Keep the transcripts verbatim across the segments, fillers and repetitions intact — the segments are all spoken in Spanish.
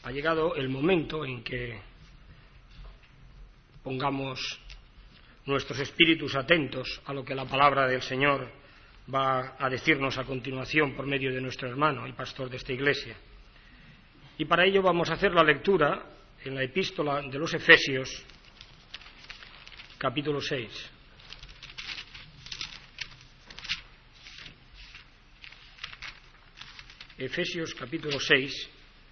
ha llegado el momento en que pongamos nuestros espíritus atentos a lo que la palabra del Señor va a decirnos a continuación por medio de nuestro hermano, el pastor de esta iglesia. Y para ello vamos a hacer la lectura en la epístola de los Efesios, capítulo seis. Efesios capítulo seis,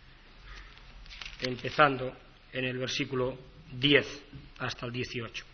empezando en el versículo diez hasta el dieciocho.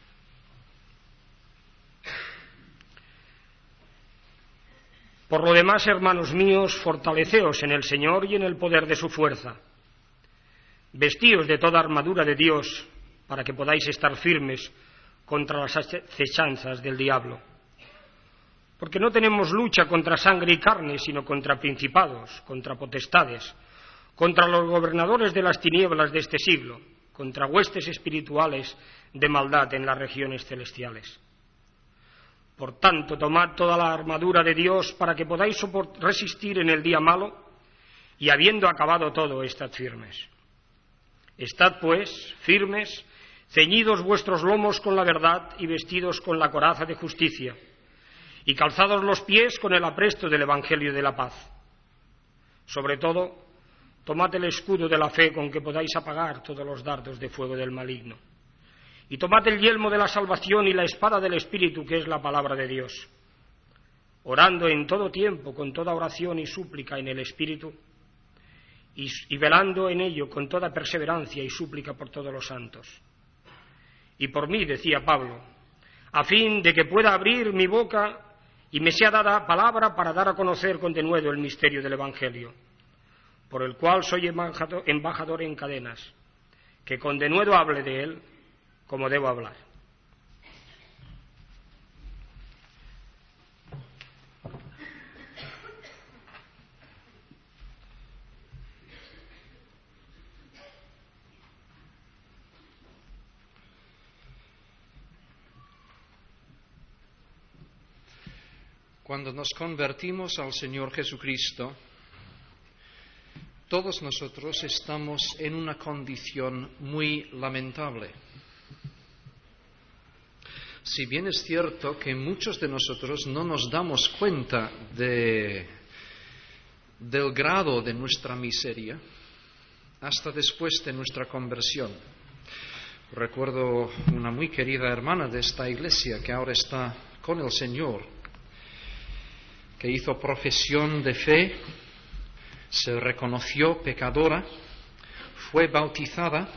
Por lo demás, hermanos míos, fortaleceos en el Señor y en el poder de su fuerza. Vestíos de toda armadura de Dios, para que podáis estar firmes contra las acechanzas del diablo. Porque no tenemos lucha contra sangre y carne, sino contra principados, contra potestades, contra los gobernadores de las tinieblas de este siglo, contra huestes espirituales de maldad en las regiones celestiales. Por tanto, tomad toda la armadura de Dios para que podáis resistir en el día malo, y habiendo acabado todo, estad firmes. Estad, pues, firmes, ceñidos vuestros lomos con la verdad y vestidos con la coraza de justicia, y calzados los pies con el apresto del Evangelio de la paz. Sobre todo, tomad el escudo de la fe con que podáis apagar todos los dardos de fuego del maligno. Y tomad el yelmo de la salvación y la espada del Espíritu, que es la palabra de Dios, orando en todo tiempo con toda oración y súplica en el Espíritu, y, y velando en ello con toda perseverancia y súplica por todos los santos. Y por mí, decía Pablo, a fin de que pueda abrir mi boca y me sea dada palabra para dar a conocer con denuedo el misterio del Evangelio, por el cual soy embajador en cadenas, que con denuedo hable de él como debo hablar. Cuando nos convertimos al Señor Jesucristo, todos nosotros estamos en una condición muy lamentable. Si bien es cierto que muchos de nosotros no nos damos cuenta de, del grado de nuestra miseria hasta después de nuestra conversión. Recuerdo una muy querida hermana de esta iglesia que ahora está con el Señor, que hizo profesión de fe, se reconoció pecadora, fue bautizada,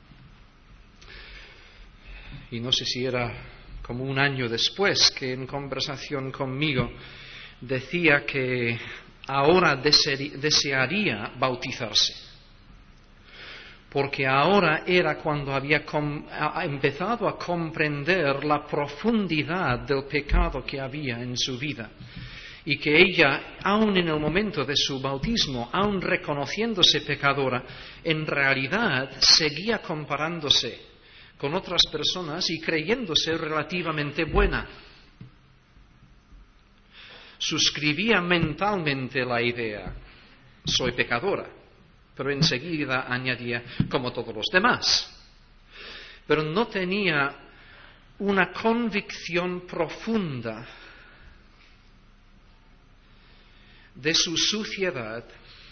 y no sé si era como un año después que en conversación conmigo decía que ahora desearía bautizarse, porque ahora era cuando había com- empezado a comprender la profundidad del pecado que había en su vida, y que ella, aun en el momento de su bautismo, aun reconociéndose pecadora, en realidad seguía comparándose con otras personas y creyéndose relativamente buena. Suscribía mentalmente la idea, soy pecadora, pero enseguida añadía, como todos los demás. Pero no tenía una convicción profunda de su suciedad,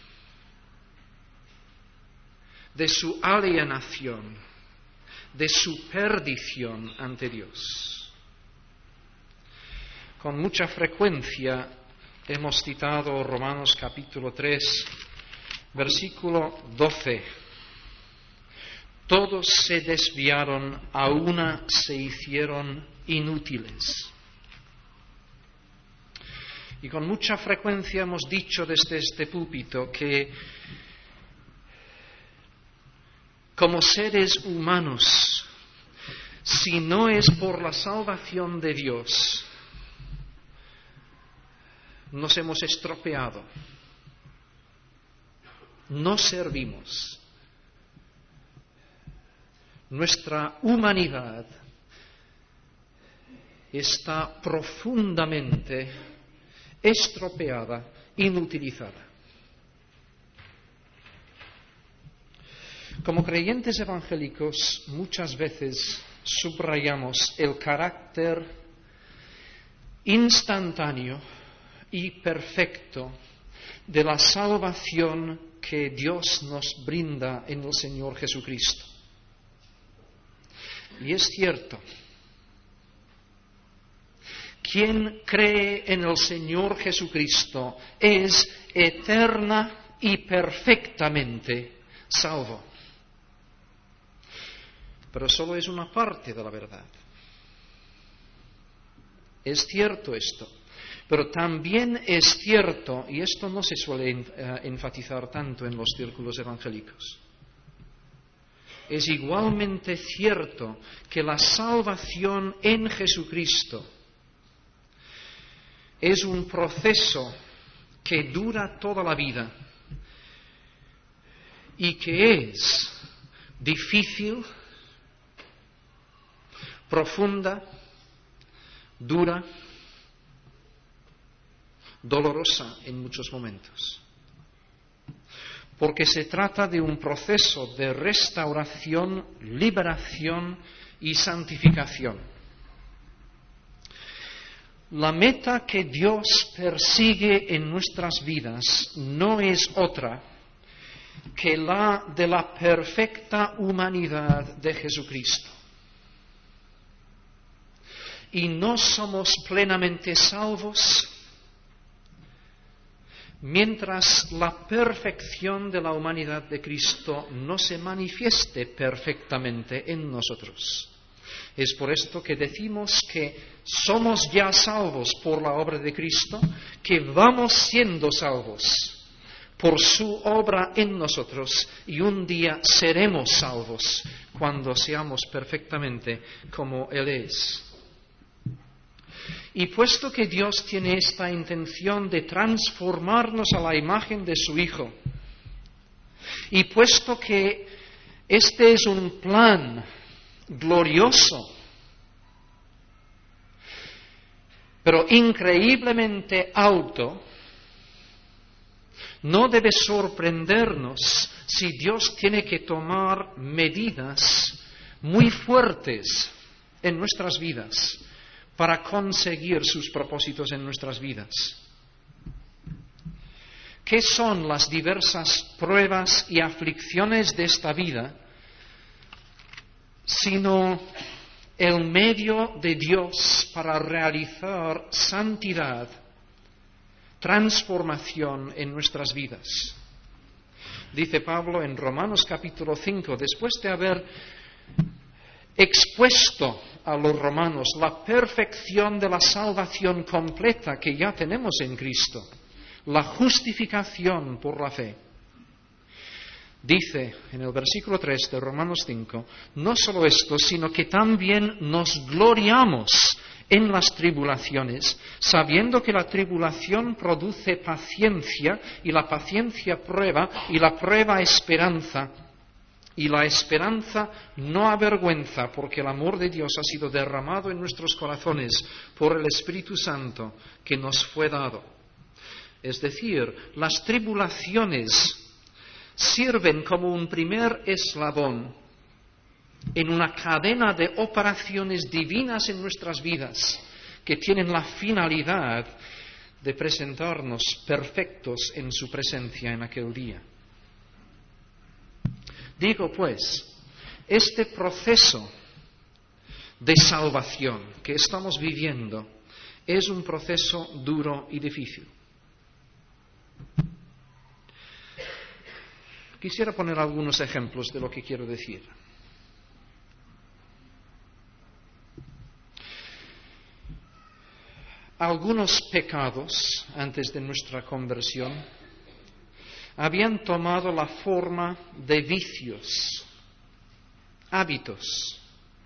de su alienación, de su perdición ante Dios. Con mucha frecuencia hemos citado Romanos capítulo tres, versículo doce. Todos se desviaron, a una se hicieron inútiles. Y con mucha frecuencia hemos dicho desde este púlpito que como seres humanos, si no es por la salvación de Dios, nos hemos estropeado, no servimos. Nuestra humanidad está profundamente estropeada, inutilizada. Como creyentes evangélicos, muchas veces subrayamos el carácter instantáneo y perfecto de la salvación que Dios nos brinda en el Señor Jesucristo. Y es cierto, quien cree en el Señor Jesucristo es eterna y perfectamente salvo. Pero solo es una parte de la verdad. Es cierto esto, pero también es cierto, y esto no se suele uh, enfatizar tanto en los círculos evangélicos, es igualmente cierto que la salvación en Jesucristo es un proceso que dura toda la vida y que es difícil, profunda, dura, dolorosa en muchos momentos. Porque se trata de un proceso de restauración, liberación y santificación. La meta que Dios persigue en nuestras vidas no es otra que la de la perfecta humanidad de Jesucristo. Y no somos plenamente salvos mientras la perfección de la humanidad de Cristo no se manifieste perfectamente en nosotros. Es por esto que decimos que somos ya salvos por la obra de Cristo, que vamos siendo salvos por su obra en nosotros y un día seremos salvos cuando seamos perfectamente como Él es. Y puesto que Dios tiene esta intención de transformarnos a la imagen de su Hijo, y puesto que este es un plan glorioso, pero increíblemente alto, no debe sorprendernos si Dios tiene que tomar medidas muy fuertes en nuestras vidas para conseguir sus propósitos en nuestras vidas. ¿Qué son las diversas pruebas y aflicciones de esta vida sino el medio de Dios para realizar santidad, transformación en nuestras vidas? Dice Pablo en Romanos capítulo cinco, después de haber expuesto a los romanos la perfección de la salvación completa que ya tenemos en Cristo, la justificación por la fe. Dice en el versículo tres de Romanos cinco, no solo esto, sino que también nos gloriamos en las tribulaciones, sabiendo que la tribulación produce paciencia, y la paciencia prueba, y la prueba esperanza. Y la esperanza no avergüenza, porque el amor de Dios ha sido derramado en nuestros corazones por el Espíritu Santo que nos fue dado. Es decir, las tribulaciones sirven como un primer eslabón en una cadena de operaciones divinas en nuestras vidas que tienen la finalidad de presentarnos perfectos en su presencia en aquel día. Digo pues, este proceso de salvación que estamos viviendo es un proceso duro y difícil. Quisiera poner algunos ejemplos de lo que quiero decir. Algunos pecados antes de nuestra conversión habían tomado la forma de vicios, hábitos.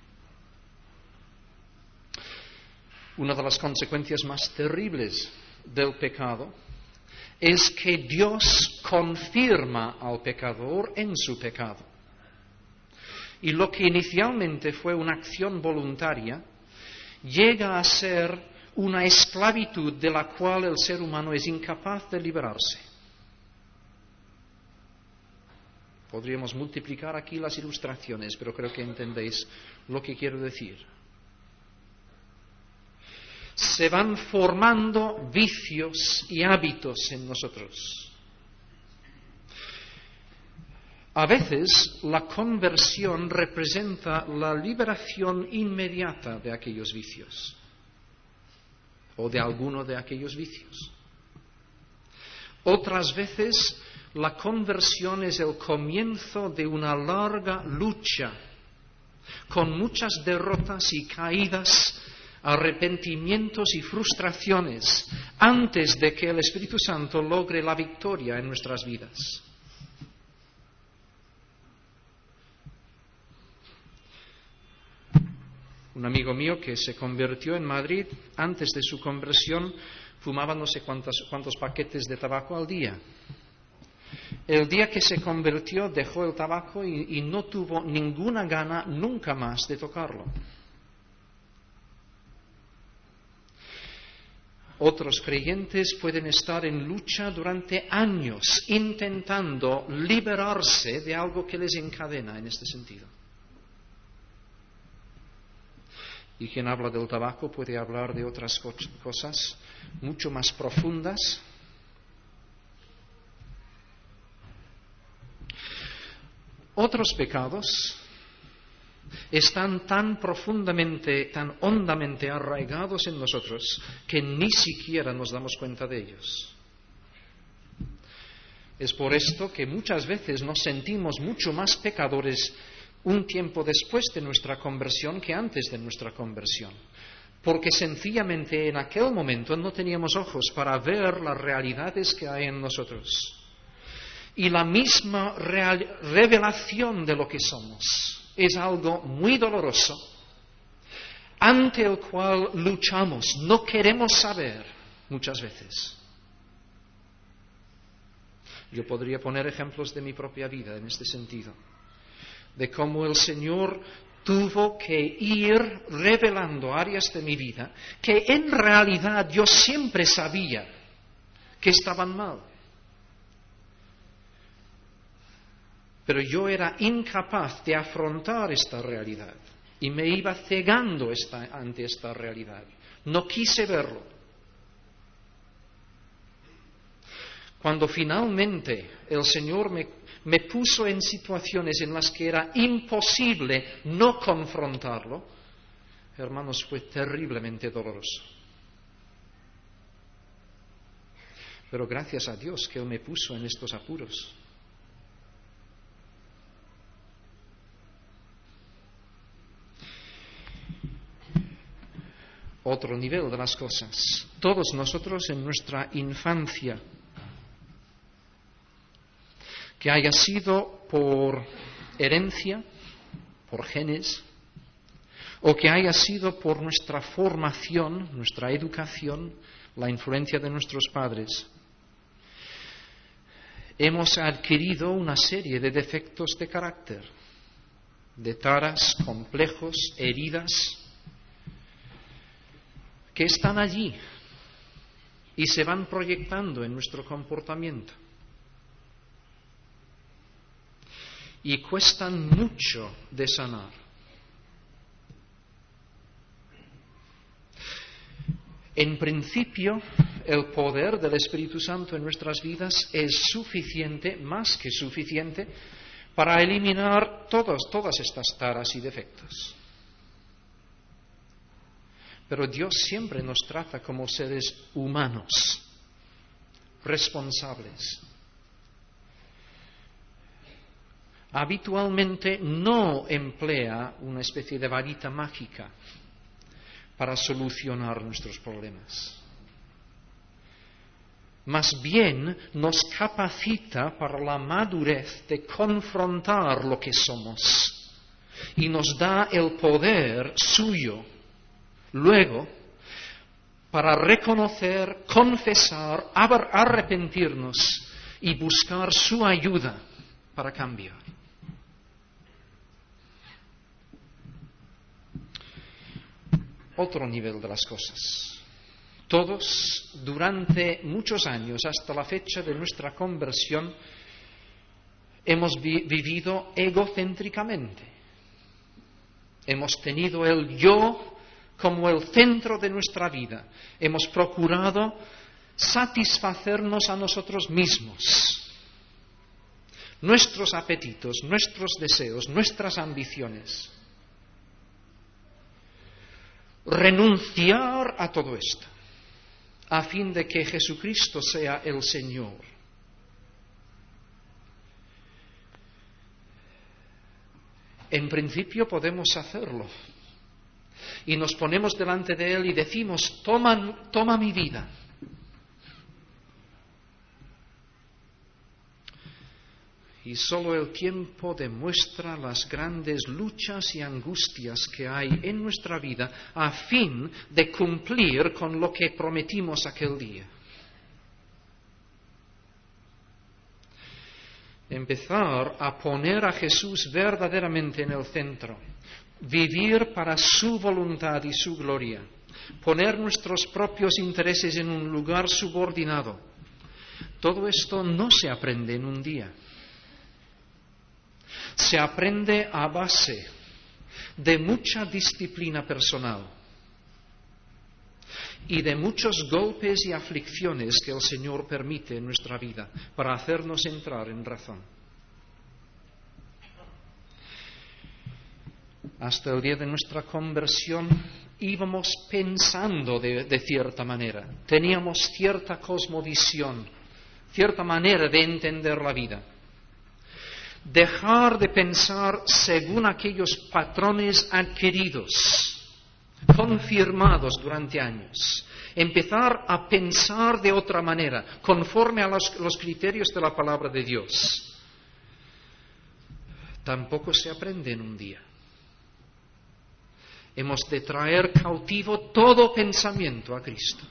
Una de las consecuencias más terribles del pecado es que Dios confirma al pecador en su pecado. Y lo que inicialmente fue una acción voluntaria llega a ser una esclavitud de la cual el ser humano es incapaz de liberarse. Podríamos multiplicar aquí las ilustraciones, pero creo que entendéis lo que quiero decir. Se van formando vicios y hábitos en nosotros. A veces la conversión representa la liberación inmediata de aquellos vicios o de alguno de aquellos vicios. Otras veces la conversión es el comienzo de una larga lucha con muchas derrotas y caídas, arrepentimientos y frustraciones antes de que el Espíritu Santo logre la victoria en nuestras vidas. Un amigo mío que se convirtió en Madrid, antes de su conversión, fumaba no sé cuántos, cuántos paquetes de tabaco al día. El día que se convirtió dejó el tabaco y, y no tuvo ninguna gana nunca más de tocarlo. Otros creyentes pueden estar en lucha durante años intentando liberarse de algo que les encadena en este sentido. Y quien habla del tabaco puede hablar de otras cosas mucho más profundas. Otros pecados están tan profundamente, tan hondamente arraigados en nosotros que ni siquiera nos damos cuenta de ellos. Es por esto que muchas veces nos sentimos mucho más pecadores un tiempo después de nuestra conversión que antes de nuestra conversión, porque sencillamente en aquel momento no teníamos ojos para ver las realidades que hay en nosotros. Y la misma real, revelación de lo que somos es algo muy doloroso, ante el cual luchamos, no queremos saber muchas veces. Yo podría poner ejemplos de mi propia vida en este sentido, de cómo el Señor tuvo que ir revelando áreas de mi vida que en realidad yo siempre sabía que estaban mal. Pero yo era incapaz de afrontar esta realidad y me iba cegando esta, ante esta realidad. No quise verlo. Cuando finalmente el Señor me, me puso en situaciones en las que era imposible no confrontarlo, hermanos, fue terriblemente doloroso. Pero gracias a Dios que Él me puso en estos apuros. Otro nivel de las cosas. Todos nosotros en nuestra infancia, que haya sido por herencia, por genes, o que haya sido por nuestra formación, nuestra educación, la influencia de nuestros padres, hemos adquirido una serie de defectos de carácter, de taras, complejos, heridas, que están allí y se van proyectando en nuestro comportamiento. Y cuestan mucho de sanar. En principio, el poder del Espíritu Santo en nuestras vidas es suficiente, más que suficiente, para eliminar todas, todas estas taras y defectos. Pero Dios siempre nos trata como seres humanos, responsables. Habitualmente no emplea una especie de varita mágica para solucionar nuestros problemas. Más bien nos capacita para la madurez de confrontar lo que somos y nos da el poder suyo luego para reconocer, confesar, arrepentirnos y buscar su ayuda para cambiar. Otro nivel de las cosas. Todos, durante muchos años, hasta la fecha de nuestra conversión, hemos vi- vivido egocéntricamente. Hemos tenido el yo como el centro de nuestra vida. Hemos procurado satisfacernos a nosotros mismos, nuestros apetitos, nuestros deseos, nuestras ambiciones. Renunciar a todo esto, a fin de que Jesucristo sea el Señor. En principio podemos hacerlo. Y nos ponemos delante de Él y decimos, toma, toma mi vida. Y solo el tiempo demuestra las grandes luchas y angustias que hay en nuestra vida a fin de cumplir con lo que prometimos aquel día. Empezar a poner a Jesús verdaderamente en el centro, vivir para su voluntad y su gloria, poner nuestros propios intereses en un lugar subordinado. Todo esto no se aprende en un día. Se aprende a base de mucha disciplina personal y de muchos golpes y aflicciones que el Señor permite en nuestra vida para hacernos entrar en razón. Hasta el día de nuestra conversión íbamos pensando de, de cierta manera, teníamos cierta cosmovisión, cierta manera de entender la vida. Dejar de pensar según aquellos patrones adquiridos, confirmados durante años. Empezar a pensar de otra manera, conforme a los, los criterios de la palabra de Dios. Tampoco se aprende en un día. Hemos de traer cautivo todo pensamiento a Cristo.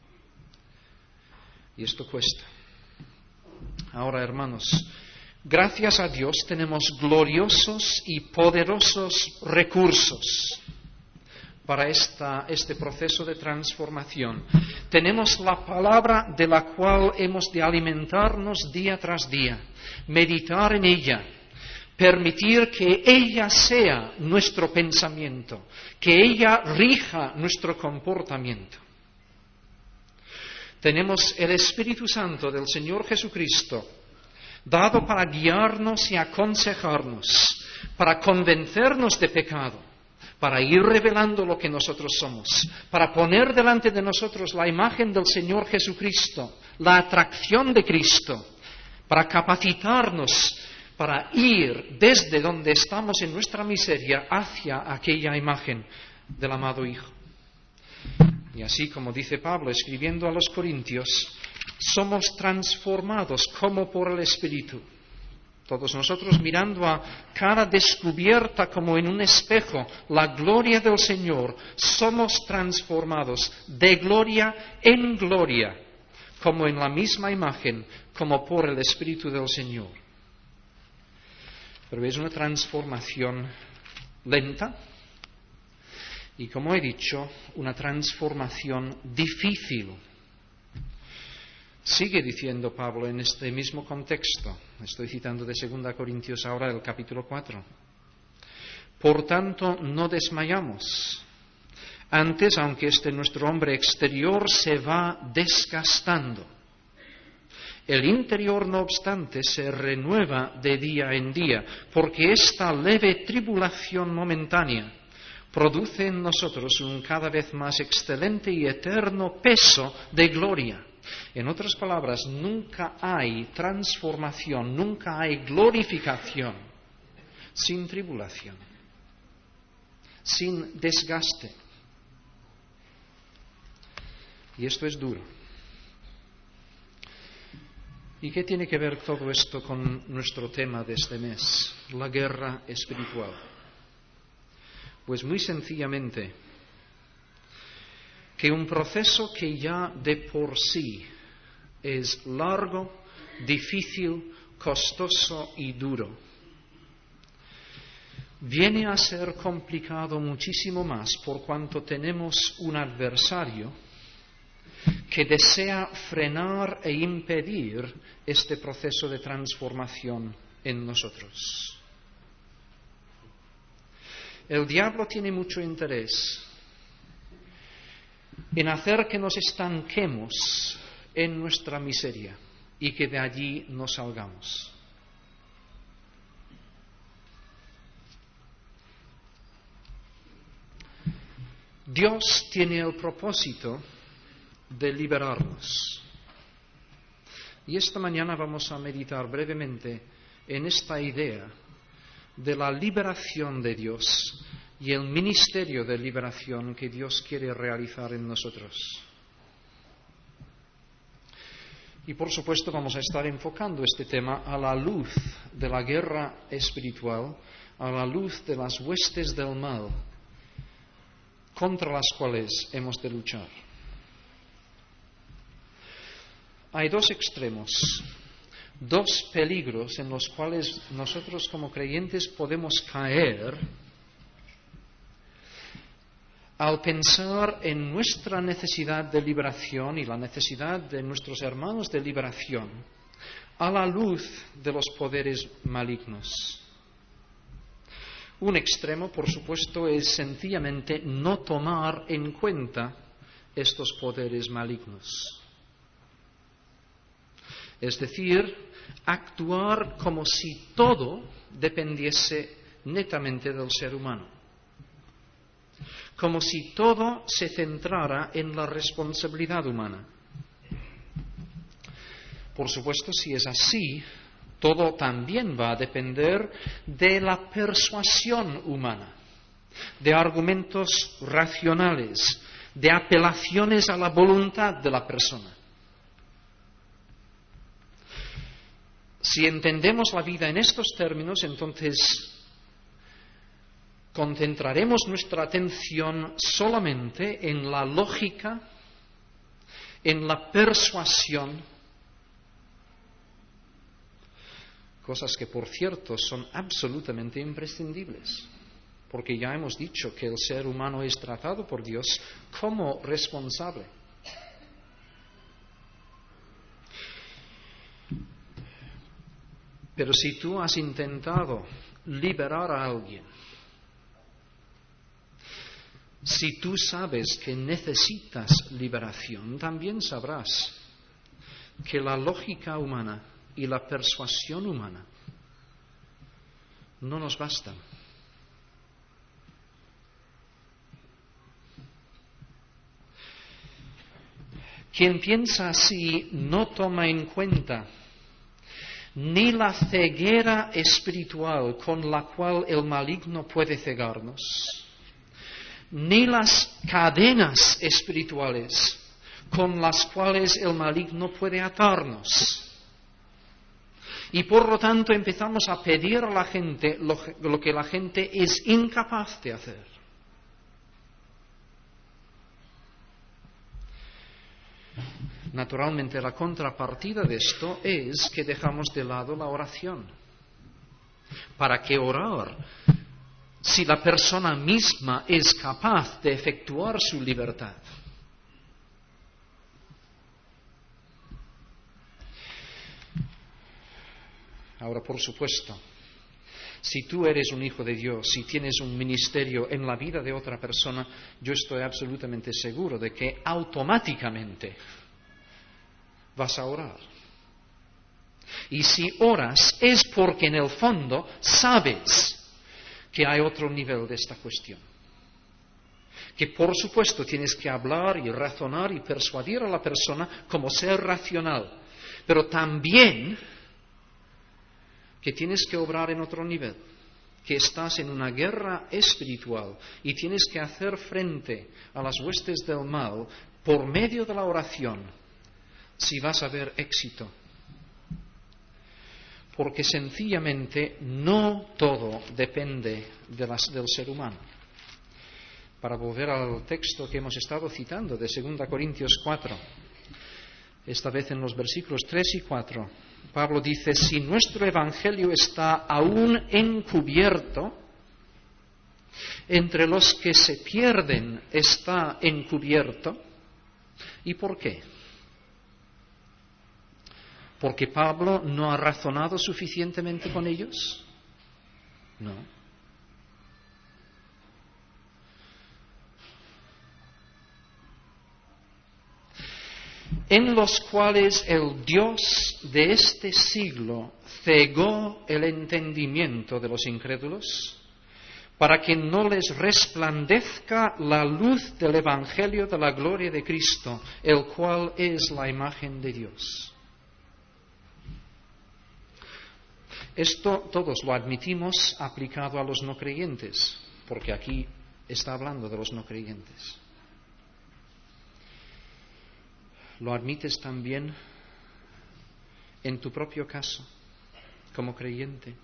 Y esto cuesta. Ahora, hermanos, gracias a Dios tenemos gloriosos y poderosos recursos para esta, este proceso de transformación. Tenemos la palabra de la cual hemos de alimentarnos día tras día, meditar en ella, permitir que ella sea nuestro pensamiento, que ella rija nuestro comportamiento. Tenemos el Espíritu Santo del Señor Jesucristo, dado para guiarnos y aconsejarnos, para convencernos de pecado, para ir revelando lo que nosotros somos, para poner delante de nosotros la imagen del Señor Jesucristo, la atracción de Cristo, para capacitarnos para ir desde donde estamos en nuestra miseria hacia aquella imagen del amado Hijo. Y así como dice Pablo escribiendo a los Corintios, somos transformados como por el Espíritu. Todos nosotros mirando a cara descubierta como en un espejo la gloria del Señor, somos transformados de gloria en gloria, como en la misma imagen, como por el Espíritu del Señor. Pero es una transformación lenta y, como he dicho, una transformación difícil. Sigue diciendo Pablo en este mismo contexto, estoy citando de segunda Corintios ahora el capítulo cuatro. Por tanto, no desmayamos. Antes, aunque este nuestro hombre exterior se va desgastando, el interior, no obstante, se renueva de día en día, porque esta leve tribulación momentánea produce en nosotros un cada vez más excelente y eterno peso de gloria. En otras palabras, nunca hay transformación, nunca hay glorificación sin tribulación, sin desgaste. Y esto es duro. ¿Y qué tiene que ver todo esto con nuestro tema de este mes? La guerra espiritual. Pues muy sencillamente, que un proceso que ya de por sí es largo, difícil, costoso y duro, viene a ser complicado muchísimo más por cuanto tenemos un adversario que desea frenar e impedir este proceso de transformación en nosotros. El diablo tiene mucho interés en hacer que nos estanquemos en nuestra miseria y que de allí no salgamos. Dios tiene el propósito de liberarnos. Y esta mañana vamos a meditar brevemente en esta idea de la liberación de Dios y el ministerio de liberación que Dios quiere realizar en nosotros. Y por supuesto vamos a estar enfocando este tema a la luz de la guerra espiritual, a la luz de las huestes del mal contra las cuales hemos de luchar. Hay dos extremos, dos peligros en los cuales nosotros como creyentes podemos caer al pensar en nuestra necesidad de liberación y la necesidad de nuestros hermanos de liberación a la luz de los poderes malignos. Un extremo, por supuesto, es sencillamente no tomar en cuenta estos poderes malignos. Es decir, actuar como si todo dependiese netamente del ser humano. Como si todo se centrara en la responsabilidad humana. Por supuesto, si es así, todo también va a depender de la persuasión humana, de argumentos racionales, de apelaciones a la voluntad de la persona. Si entendemos la vida en estos términos, entonces concentraremos nuestra atención solamente en la lógica, en la persuasión, cosas que, por cierto, son absolutamente imprescindibles, porque ya hemos dicho que el ser humano es tratado por Dios como responsable. Pero si tú has intentado liberar a alguien, si tú sabes que necesitas liberación, también sabrás que la lógica humana y la persuasión humana no nos bastan. Quien piensa así no toma en cuenta ni la ceguera espiritual con la cual el maligno puede cegarnos, ni las cadenas espirituales con las cuales el maligno puede atarnos. Y por lo tanto empezamos a pedir a la gente lo, lo que la gente es incapaz de hacer. Naturalmente, la contrapartida de esto es que dejamos de lado la oración. ¿Para qué orar si la persona misma es capaz de efectuar su libertad? Ahora, por supuesto, si tú eres un hijo de Dios, si tienes un ministerio en la vida de otra persona, yo estoy absolutamente seguro de que automáticamente vas a orar. Y si oras es porque en el fondo sabes que hay otro nivel de esta cuestión. Que por supuesto tienes que hablar y razonar y persuadir a la persona como ser racional, pero también que tienes que obrar en otro nivel, que estás en una guerra espiritual y tienes que hacer frente a las huestes del mal por medio de la oración, si vas a ver éxito. Porque sencillamente no todo depende de las, del ser humano. Para volver al texto que hemos estado citando de segunda Corintios cuatro, esta vez en los versículos tres y cuatro, Pablo dice: si nuestro evangelio está aún encubierto, entre los que se pierden está encubierto. ¿Y por qué? ¿Porque Pablo no ha razonado suficientemente con ellos? No. En los cuales el Dios de este siglo cegó el entendimiento de los incrédulos, para que no les resplandezca la luz del Evangelio de la gloria de Cristo, el cual es la imagen de Dios. Esto todos lo admitimos aplicado a los no creyentes, porque aquí está hablando de los no creyentes. ¿Lo admites también en tu propio caso, como creyente?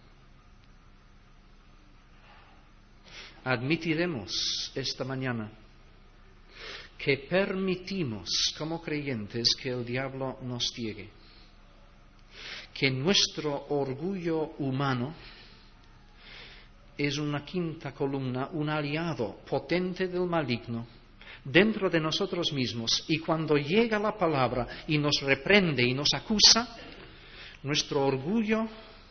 Admitiremos esta mañana que permitimos como creyentes que el diablo nos ciegue, que nuestro orgullo humano es una quinta columna, un aliado potente del maligno dentro de nosotros mismos, y cuando llega la palabra y nos reprende y nos acusa, nuestro orgullo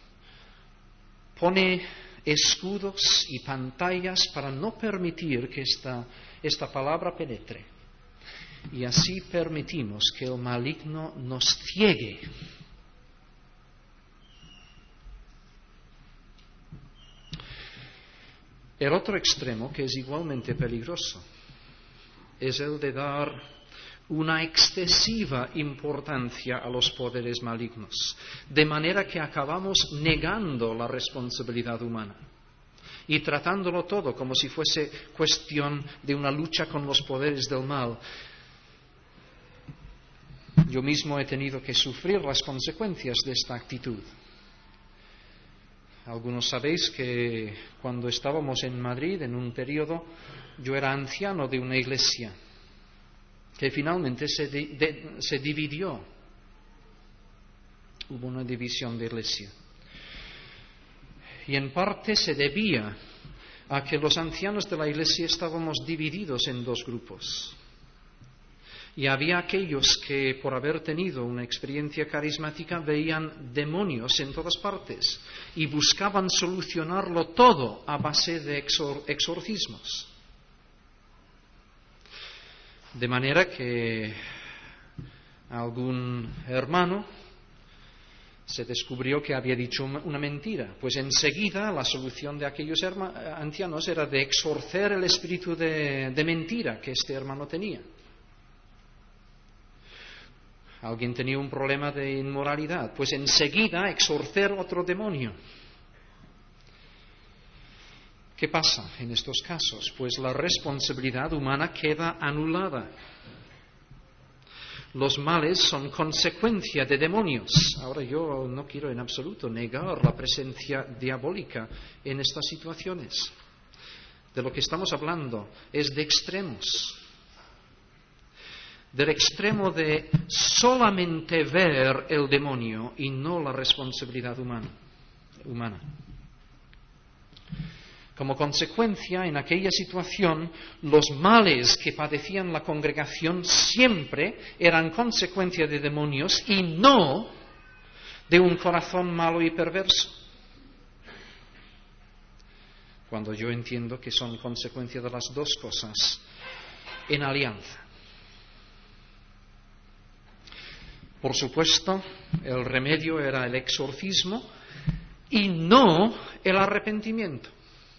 pone escudos y pantallas para no permitir que esta, esta palabra penetre. Y así permitimos que el maligno nos ciegue. El otro extremo, que es igualmente peligroso, es el de dar una excesiva importancia a los poderes malignos, de manera que acabamos negando la responsabilidad humana y tratándolo todo como si fuese cuestión de una lucha con los poderes del mal. Yo mismo he tenido que sufrir las consecuencias de esta actitud. Algunos sabéis que cuando estábamos en Madrid, en un periodo, yo era anciano de una iglesia que finalmente se, de, de, se dividió. Hubo una división de iglesia. Y en parte se debía a que los ancianos de la iglesia estábamos divididos en dos grupos. Y había aquellos que, por haber tenido una experiencia carismática, veían demonios en todas partes y buscaban solucionarlo todo a base de exor- exorcismos. De manera que algún hermano se descubrió que había dicho una mentira. Pues enseguida la solución de aquellos herma- ancianos era de exorcer el espíritu de, de mentira que este hermano tenía. Alguien tenía un problema de inmoralidad, pues enseguida exorcer otro demonio. ¿Qué pasa en estos casos? Pues la responsabilidad humana queda anulada. Los males son consecuencia de demonios. Ahora yo no quiero en absoluto negar la presencia diabólica en estas situaciones. De lo que estamos hablando es de extremos. Del extremo de solamente ver el demonio y no la responsabilidad humana. humana. Como consecuencia, en aquella situación, los males que padecían la congregación siempre eran consecuencia de demonios y no de un corazón malo y perverso. Cuando yo entiendo que son consecuencia de las dos cosas en alianza. Por supuesto, el remedio era el exorcismo y no el arrepentimiento.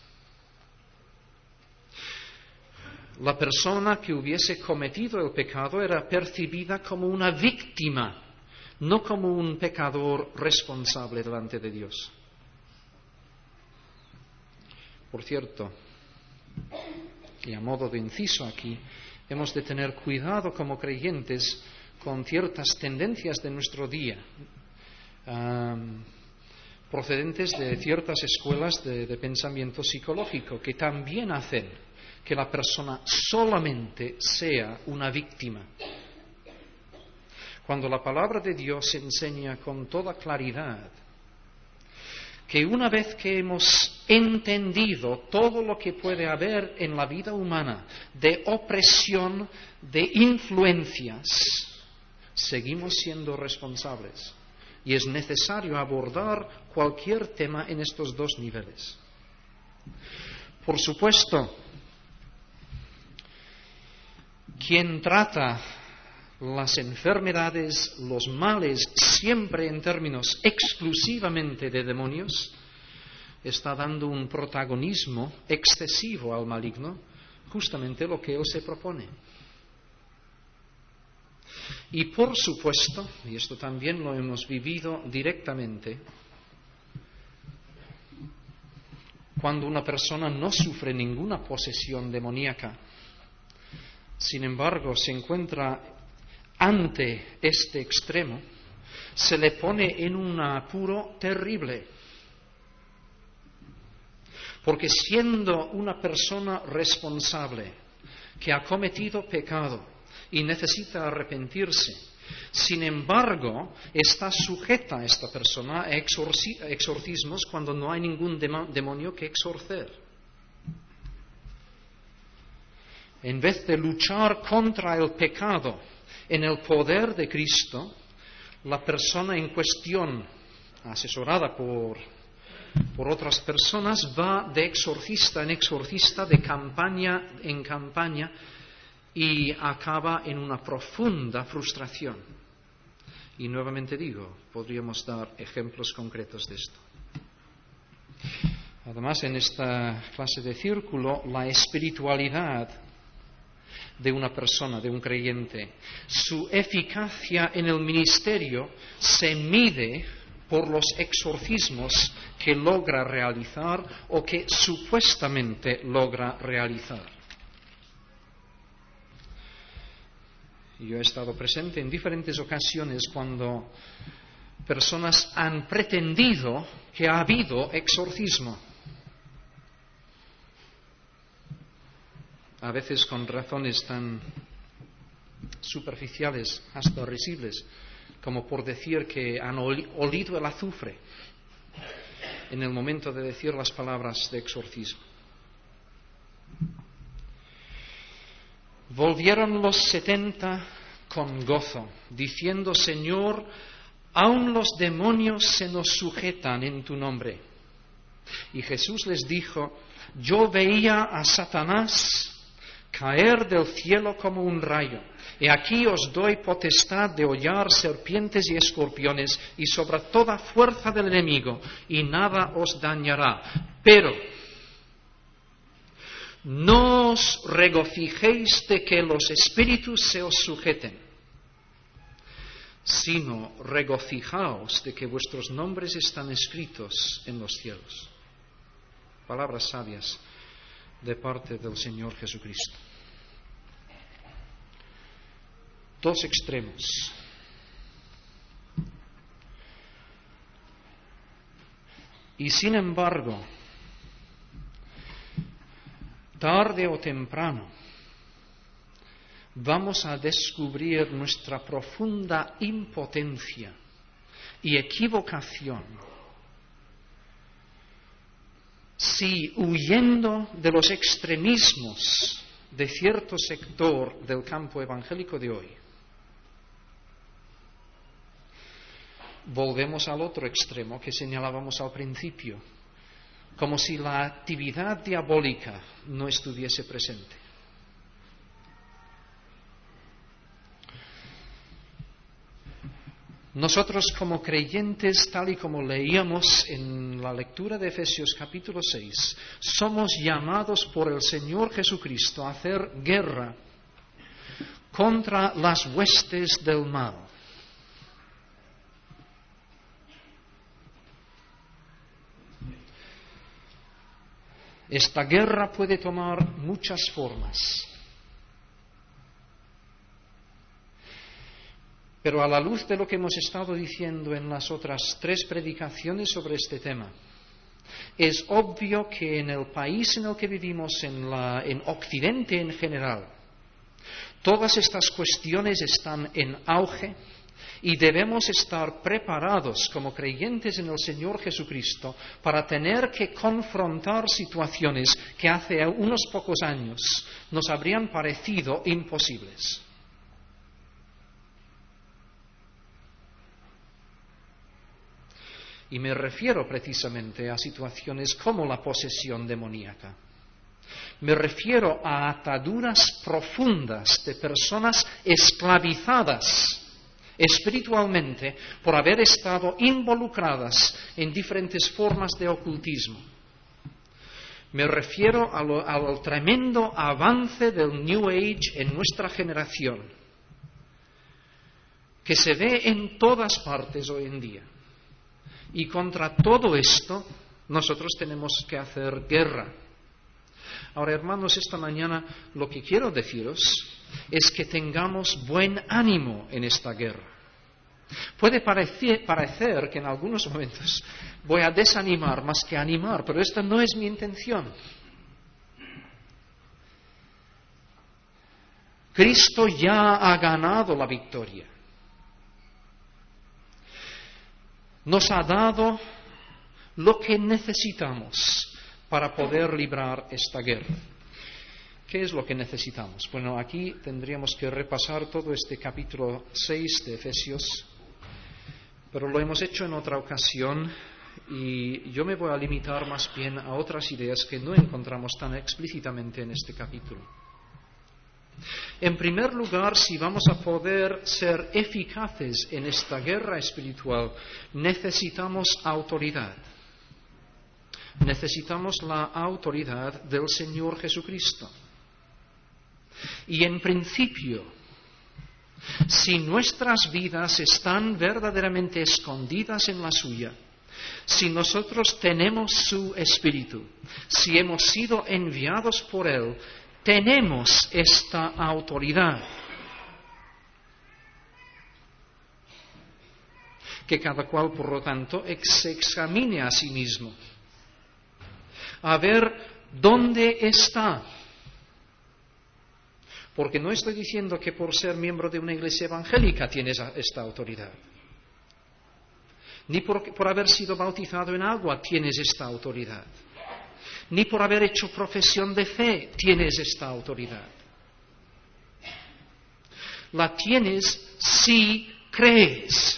La persona que hubiese cometido el pecado era percibida como una víctima, no como un pecador responsable delante de Dios. Por cierto, y a modo de inciso aquí, hemos de tener cuidado como creyentes con ciertas tendencias de nuestro día, um, procedentes de ciertas escuelas de, de pensamiento psicológico, que también hacen que la persona solamente sea una víctima. Cuando la palabra de Dios enseña con toda claridad que una vez que hemos entendido todo lo que puede haber en la vida humana de opresión, de influencias, seguimos siendo responsables. y es necesario abordar cualquier tema en estos dos niveles. Por supuesto, quien trata las enfermedades, los males, siempre en términos exclusivamente de demonios, está dando un protagonismo excesivo al maligno, justamente lo que él se propone. Y por supuesto, y esto también lo hemos vivido directamente, cuando una persona no sufre ninguna posesión demoníaca, sin embargo se encuentra ante este extremo, se le pone en un apuro terrible. Porque siendo una persona responsable que ha cometido pecado y necesita arrepentirse, sin embargo, está sujeta esta persona a exorcismos cuando no hay ningún demonio que exorcer. En vez de luchar contra el pecado en el poder de Cristo, la persona en cuestión, asesorada por, por otras personas, va de exorcista en exorcista, de campaña en campaña, y acaba en una profunda frustración. Y nuevamente digo, podríamos dar ejemplos concretos de esto. Además, en esta clase de círculo, la espiritualidad de una persona, de un creyente, su eficacia en el ministerio se mide por los exorcismos que logra realizar o que supuestamente logra realizar. Yo he estado presente en diferentes ocasiones cuando personas han pretendido que ha habido exorcismo. A veces con razones tan superficiales, hasta risibles, como por decir que han olido el azufre en el momento de decir las palabras de exorcismo. Volvieron los setenta con gozo, diciendo: Señor, aun los demonios se nos sujetan en tu nombre. Y Jesús les dijo: yo veía a Satanás caer del cielo como un rayo. Y aquí os doy potestad de hollar serpientes y escorpiones y sobre toda fuerza del enemigo, y nada os dañará. Pero no os regocijéis de que los espíritus se os sujeten, sino regocijaos de que vuestros nombres están escritos en los cielos. Palabras sabias de parte del Señor Jesucristo. Dos extremos. Y sin embargo, tarde o temprano, vamos a descubrir nuestra profunda impotencia y equivocación si, huyendo de los extremismos de cierto sector del campo evangélico de hoy, volvemos al otro extremo que señalábamos al principio, como si la actividad diabólica no estuviese presente. Nosotros como creyentes, tal y como leíamos en la lectura de Efesios capítulo seis, somos llamados por el Señor Jesucristo a hacer guerra contra las huestes del mal. Esta guerra puede tomar muchas formas. Pero a la luz de lo que hemos estado diciendo en las otras tres predicaciones sobre este tema, es obvio que en el país en el que vivimos, en, la, en Occidente en general, todas estas cuestiones están en auge y debemos estar preparados como creyentes en el Señor Jesucristo para tener que confrontar situaciones que hace unos pocos años nos habrían parecido imposibles. Y me refiero precisamente a situaciones como la posesión demoníaca. Me refiero a ataduras profundas de personas esclavizadas espiritualmente por haber estado involucradas en diferentes formas de ocultismo. Me refiero a lo, al tremendo avance del New Age en nuestra generación, que se ve en todas partes hoy en día. Y contra todo esto nosotros tenemos que hacer guerra. Ahora, hermanos, esta mañana lo que quiero deciros es que tengamos buen ánimo en esta guerra. Puede parecer, parecer que en algunos momentos voy a desanimar más que animar, pero esta no es mi intención. Cristo ya ha ganado la victoria. Nos ha dado lo que necesitamos para poder librar esta guerra. ¿Qué es lo que necesitamos? Bueno, aquí tendríamos que repasar todo este capítulo seis de Efesios, pero lo hemos hecho en otra ocasión y yo me voy a limitar más bien a otras ideas que no encontramos tan explícitamente en este capítulo. En primer lugar, si vamos a poder ser eficaces en esta guerra espiritual, necesitamos autoridad. Necesitamos la autoridad del Señor Jesucristo. Y en principio, si nuestras vidas están verdaderamente escondidas en la suya, si nosotros tenemos su Espíritu, si hemos sido enviados por Él, tenemos esta autoridad. Que cada cual, por lo tanto, se examine a sí mismo, a ver dónde está. Porque no estoy diciendo que por ser miembro de una iglesia evangélica tienes esta autoridad. Ni por, por haber sido bautizado en agua tienes esta autoridad. Ni por haber hecho profesión de fe tienes esta autoridad. La tienes si crees.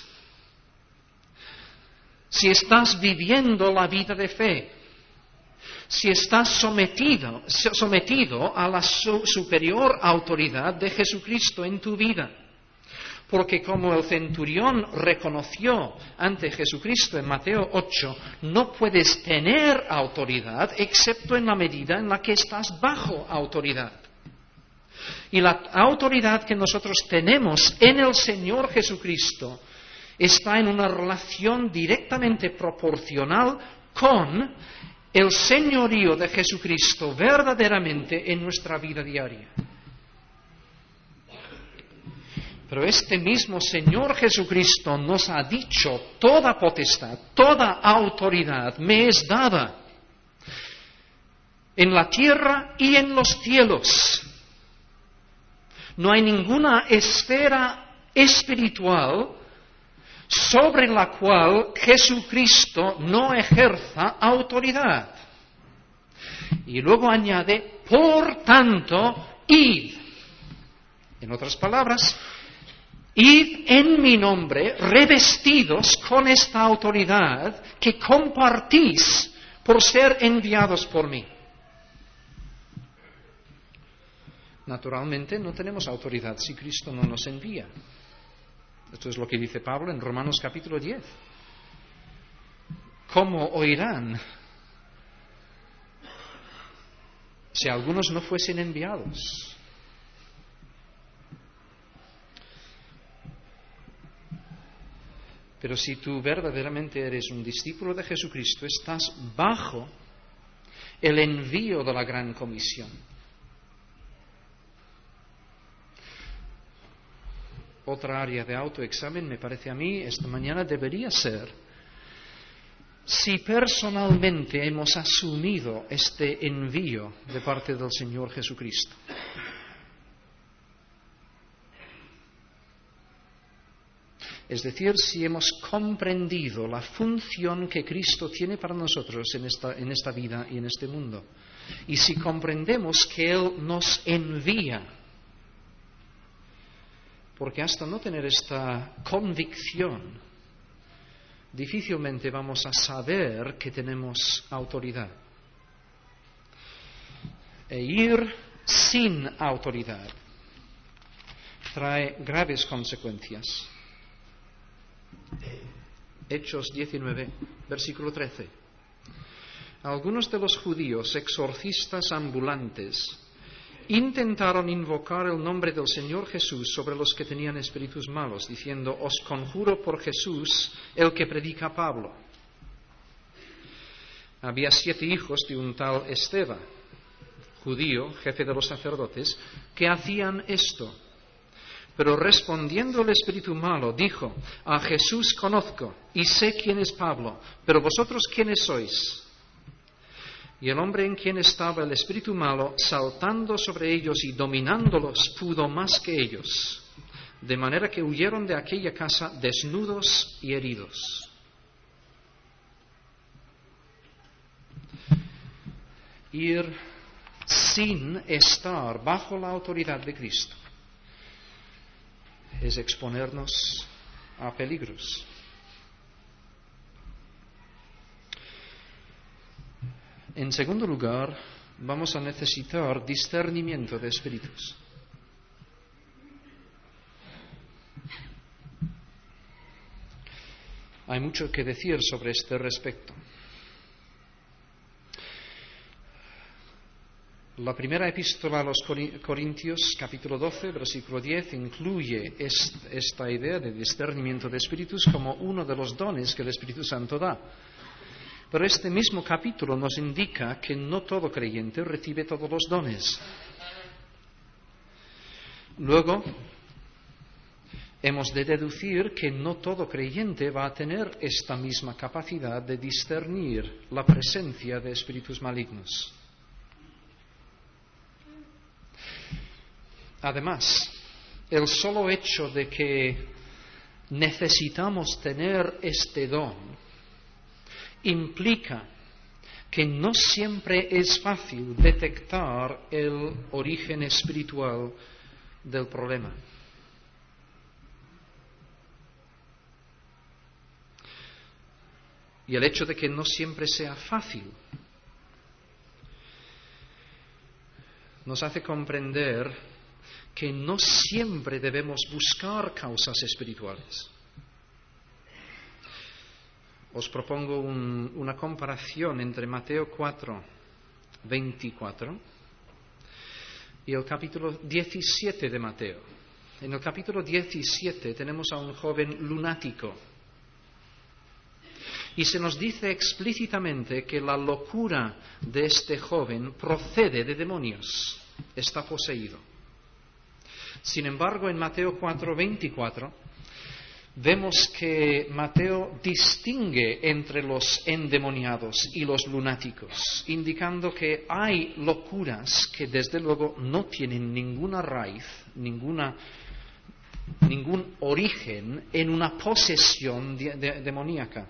Si estás viviendo la vida de fe. Si estás sometido, sometido a la su, superior autoridad de Jesucristo en tu vida. Porque como el centurión reconoció ante Jesucristo en Mateo ocho, no puedes tener autoridad excepto en la medida en la que estás bajo autoridad. Y la autoridad que nosotros tenemos en el Señor Jesucristo está en una relación directamente proporcional con el señorío de Jesucristo verdaderamente en nuestra vida diaria. Pero este mismo Señor Jesucristo nos ha dicho, toda potestad, toda autoridad me es dada en la tierra y en los cielos. No hay ninguna esfera espiritual sobre la cual Jesucristo no ejerza autoridad. Y luego añade, por tanto, id. En otras palabras, id en mi nombre, revestidos con esta autoridad que compartís por ser enviados por mí. Naturalmente no tenemos autoridad si Cristo no nos envía. Esto es lo que dice Pablo en Romanos capítulo diez. ¿Cómo oirán si algunos no fuesen enviados? Pero si tú verdaderamente eres un discípulo de Jesucristo, estás bajo el envío de la gran comisión. Otra área de autoexamen, me parece a mí, esta mañana debería ser si personalmente hemos asumido este envío de parte del Señor Jesucristo. Es decir, si hemos comprendido la función que Cristo tiene para nosotros en esta, en esta vida y en este mundo. Y si comprendemos que Él nos envía. Porque hasta no tener esta convicción difícilmente vamos a saber que tenemos autoridad. E ir sin autoridad trae graves consecuencias. Hechos diecinueve, versículo trece. Algunos de los judíos, exorcistas ambulantes, intentaron invocar el nombre del Señor Jesús sobre los que tenían espíritus malos, diciendo: os conjuro por Jesús, el que predica Pablo. Había siete hijos de un tal Esteba, judío, jefe de los sacerdotes, que hacían esto. Pero respondiendo el espíritu malo, dijo: a Jesús conozco y sé quién es Pablo, pero vosotros ¿quiénes sois? Y el hombre en quien estaba el espíritu malo, saltando sobre ellos y dominándolos, pudo más que ellos, de manera que huyeron de aquella casa desnudos y heridos. Ir sin estar bajo la autoridad de Cristo es exponernos a peligros. En segundo lugar, vamos a necesitar discernimiento de espíritus. Hay mucho que decir sobre este respecto. La primera epístola a los Corintios, capítulo doce, versículo diez, incluye esta idea de discernimiento de espíritus como uno de los dones que el Espíritu Santo da. Pero este mismo capítulo nos indica que no todo creyente recibe todos los dones. Luego, hemos de deducir que no todo creyente va a tener esta misma capacidad de discernir la presencia de espíritus malignos. Además, el solo hecho de que necesitamos tener este don implica que no siempre es fácil detectar el origen espiritual del problema. Y el hecho de que no siempre sea fácil nos hace comprender que no siempre debemos buscar causas espirituales. Os propongo un, una comparación entre Mateo cuatro, veinticuatro y el capítulo diecisiete de Mateo. En el capítulo diecisiete tenemos a un joven lunático y se nos dice explícitamente que la locura de este joven procede de demonios, está poseído. Sin embargo, en Mateo cuatro, veinticuatro vemos que Mateo distingue entre los endemoniados y los lunáticos, indicando que hay locuras que desde luego no tienen ninguna raíz, ninguna, ningún origen en una posesión de, de, demoníaca.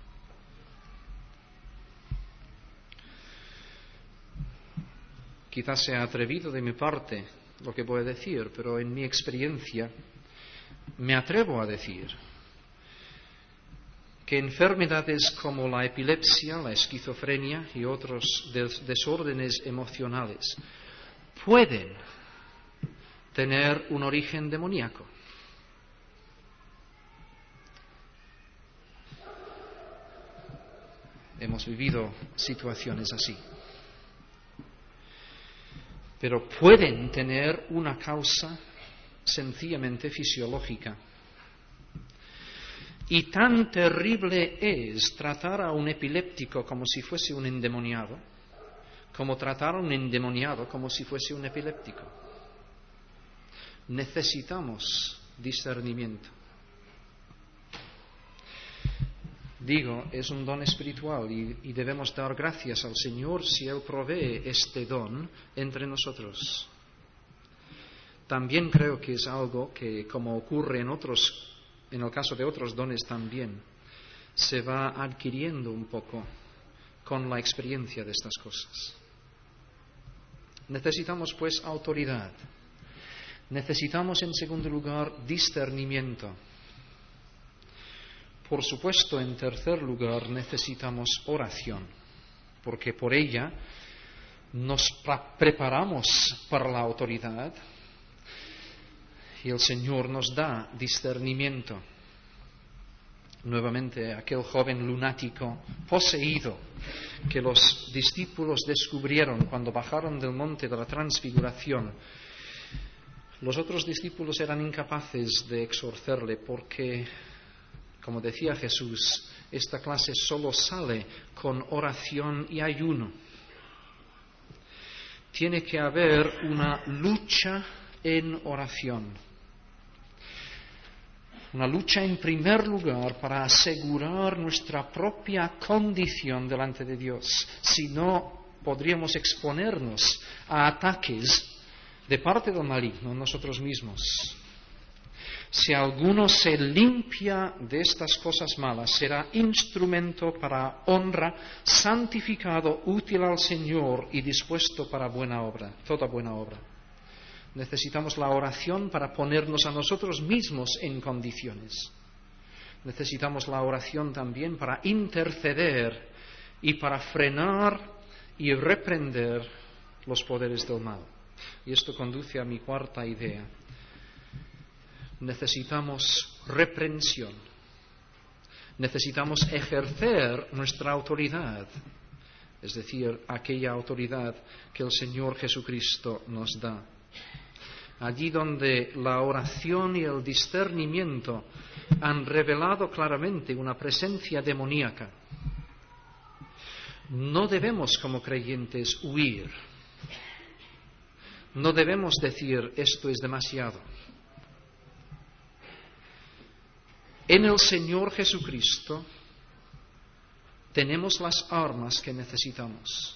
Quizás sea atrevido de mi parte lo que voy a decir, pero en mi experiencia me atrevo a decir que enfermedades como la epilepsia, la esquizofrenia y otros des- desórdenes emocionales pueden tener un origen demoníaco. Hemos vivido situaciones así. Pero pueden tener una causa sencillamente fisiológica. Y tan terrible es tratar a un epiléptico como si fuese un endemoniado, como tratar a un endemoniado como si fuese un epiléptico. Necesitamos discernimiento. Digo, es un don espiritual y, y debemos dar gracias al Señor si Él provee este don entre nosotros. También creo que es algo que, como ocurre en otros, en el caso de otros dones también, se va adquiriendo un poco con la experiencia de estas cosas. Necesitamos pues autoridad. Necesitamos en segundo lugar discernimiento. Por supuesto, en tercer lugar, necesitamos oración, porque por ella nos preparamos para la autoridad y el Señor nos da discernimiento. Nuevamente, aquel joven lunático poseído que los discípulos descubrieron cuando bajaron del monte de la transfiguración. Los otros discípulos eran incapaces de exorcerle porque, como decía Jesús, esta clase solo sale con oración y ayuno. Tiene que haber una lucha en oración. Una lucha en primer lugar para asegurar nuestra propia condición delante de Dios. Si no, podríamos exponernos a ataques de parte del maligno nosotros mismos. Si alguno se limpia de estas cosas malas, será instrumento para honra, santificado, útil al Señor y dispuesto para buena obra, toda buena obra. Necesitamos la oración para ponernos a nosotros mismos en condiciones. Necesitamos la oración también para interceder y para frenar y reprender los poderes del mal. Y esto conduce a mi cuarta idea. Necesitamos reprensión. Necesitamos ejercer nuestra autoridad, es decir, aquella autoridad que el Señor Jesucristo nos da. Allí donde la oración y el discernimiento han revelado claramente una presencia demoníaca, no debemos como creyentes huir. No debemos decir esto es demasiado. En el Señor Jesucristo tenemos las armas que necesitamos.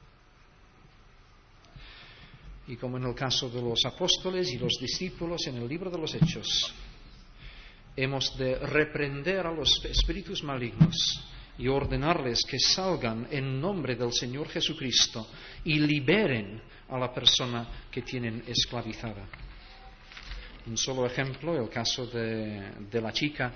Y como en el caso de los apóstoles y los discípulos en el libro de los Hechos, hemos de reprender a los espíritus malignos y ordenarles que salgan en nombre del Señor Jesucristo y liberen a la persona que tienen esclavizada. Un solo ejemplo, el caso de, de la chica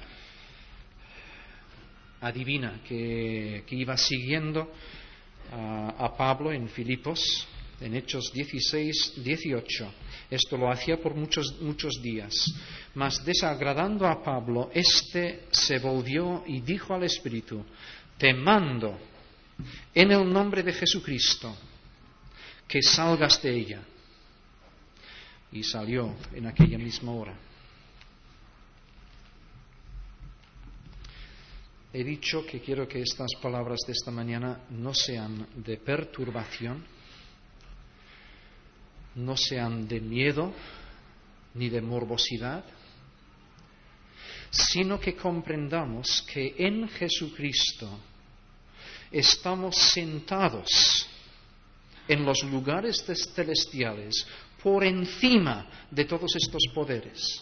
adivina que, que iba siguiendo a, a Pablo en Filipos, en Hechos dieciséis, dieciocho. Esto lo hacía por muchos, muchos días. Mas desagradando a Pablo, éste se volvió y dijo al Espíritu: te mando en el nombre de Jesucristo que salgas de ella. Y salió en aquella misma hora. He dicho que quiero que estas palabras de esta mañana no sean de perturbación, no sean de miedo ni de morbosidad, sino que comprendamos que en Jesucristo estamos sentados en los lugares celestiales por encima de todos estos poderes.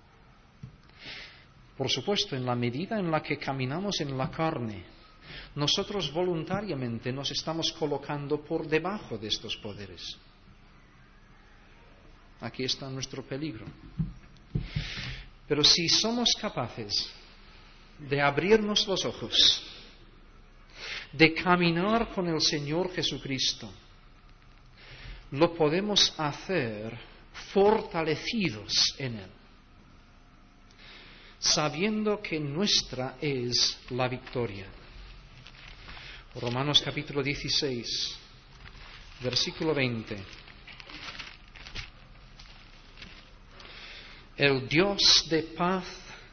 Por supuesto, en la medida en la que caminamos en la carne, nosotros voluntariamente nos estamos colocando por debajo de estos poderes. Aquí está nuestro peligro. Pero si somos capaces de abrirnos los ojos, de caminar con el Señor Jesucristo, lo podemos hacer fortalecidos en Él, sabiendo que nuestra es la victoria. Romanos capítulo dieciséis, versículo veinte. El Dios de paz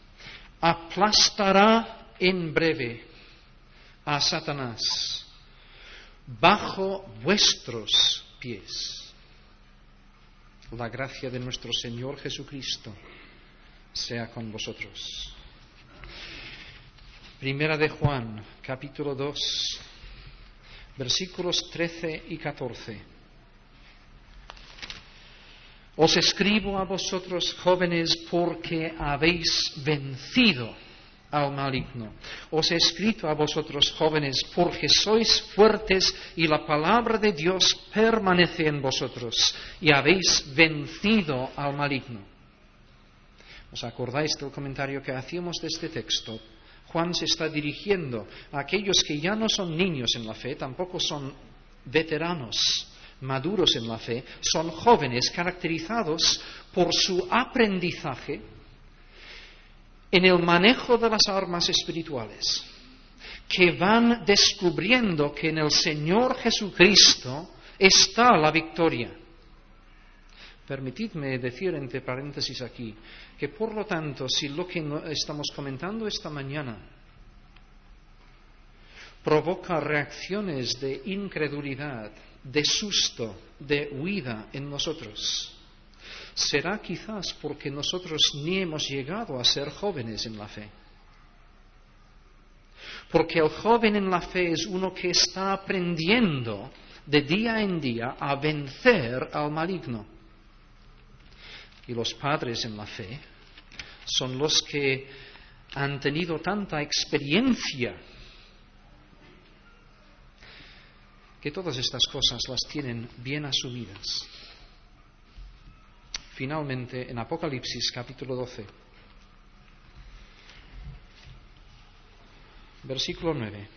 aplastará en breve a Satanás bajo vuestros pies. La gracia de nuestro Señor Jesucristo sea con vosotros. Primera de Juan, capítulo dos, versículos trece y catorce. Os escribo a vosotros, jóvenes, porque habéis vencido al maligno. Os he escrito a vosotros, jóvenes, porque sois fuertes y la palabra de Dios permanece en vosotros y habéis vencido al maligno. ¿Os acordáis del comentario que hacíamos de este texto Juan se está dirigiendo a aquellos que ya no son niños en la fe, tampoco son veteranos maduros en la fe, son jóvenes caracterizados por su aprendizaje en el manejo de las armas espirituales, que van descubriendo que en el Señor Jesucristo está la victoria. Permitidme decir entre paréntesis aquí que, por lo tanto, si lo que estamos comentando esta mañana provoca reacciones de incredulidad, de susto, de huida en nosotros, será quizás porque nosotros ni hemos llegado a ser jóvenes en la fe. Porque el joven en la fe es uno que está aprendiendo de día en día a vencer al maligno. Y los padres en la fe son los que han tenido tanta experiencia que todas estas cosas las tienen bien asumidas. Finalmente, en Apocalipsis capítulo doce, versículo nueve.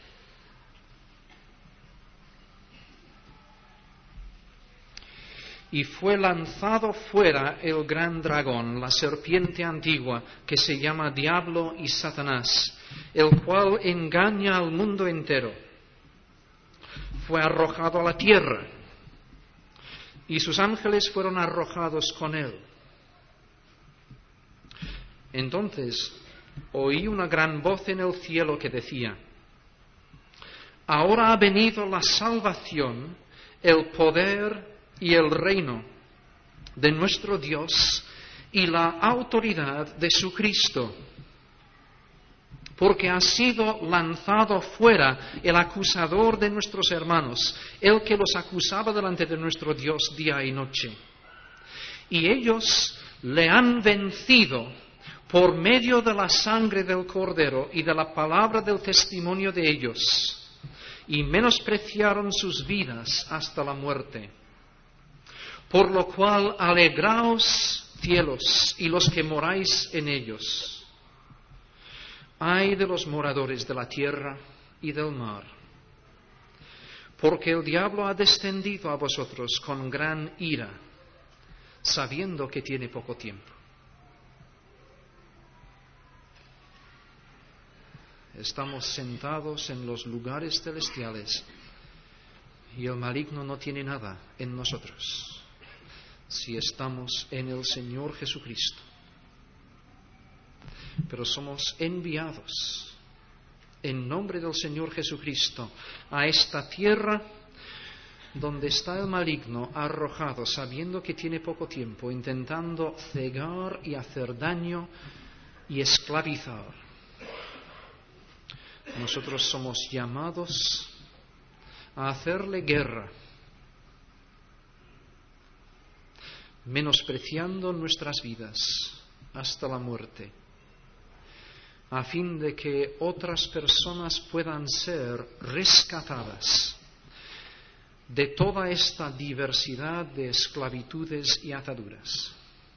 Y fue lanzado fuera el gran dragón, la serpiente antigua, que se llama Diablo y Satanás, el cual engaña al mundo entero. Fue arrojado a la tierra, y sus ángeles fueron arrojados con él. Entonces oí una gran voz en el cielo que decía: ahora ha venido la salvación, el poder y el reino de nuestro Dios y la autoridad de su Cristo, porque ha sido lanzado fuera el acusador de nuestros hermanos, el que los acusaba delante de nuestro Dios día y noche. Y ellos le han vencido por medio de la sangre del Cordero y de la palabra del testimonio de ellos, y menospreciaron sus vidas hasta la muerte. Por lo cual, alegraos, cielos, y los que moráis en ellos. Ay de los moradores de la tierra y del mar, porque el diablo ha descendido a vosotros con gran ira, sabiendo que tiene poco tiempo. Estamos sentados en los lugares celestiales y el maligno no tiene nada en nosotros si estamos en el Señor Jesucristo. Pero somos enviados en nombre del Señor Jesucristo a esta tierra donde está el maligno arrojado, sabiendo que tiene poco tiempo, intentando cegar y hacer daño y esclavizar. Nosotros somos llamados a hacerle guerra, menospreciando nuestras vidas hasta la muerte, a fin de que otras personas puedan ser rescatadas de toda esta diversidad de esclavitudes y ataduras.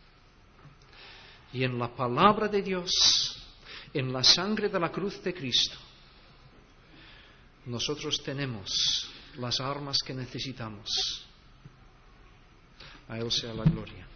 Y en la palabra de Dios, en la sangre de la cruz de Cristo, nosotros tenemos las armas que necesitamos. A Él sea la gloria.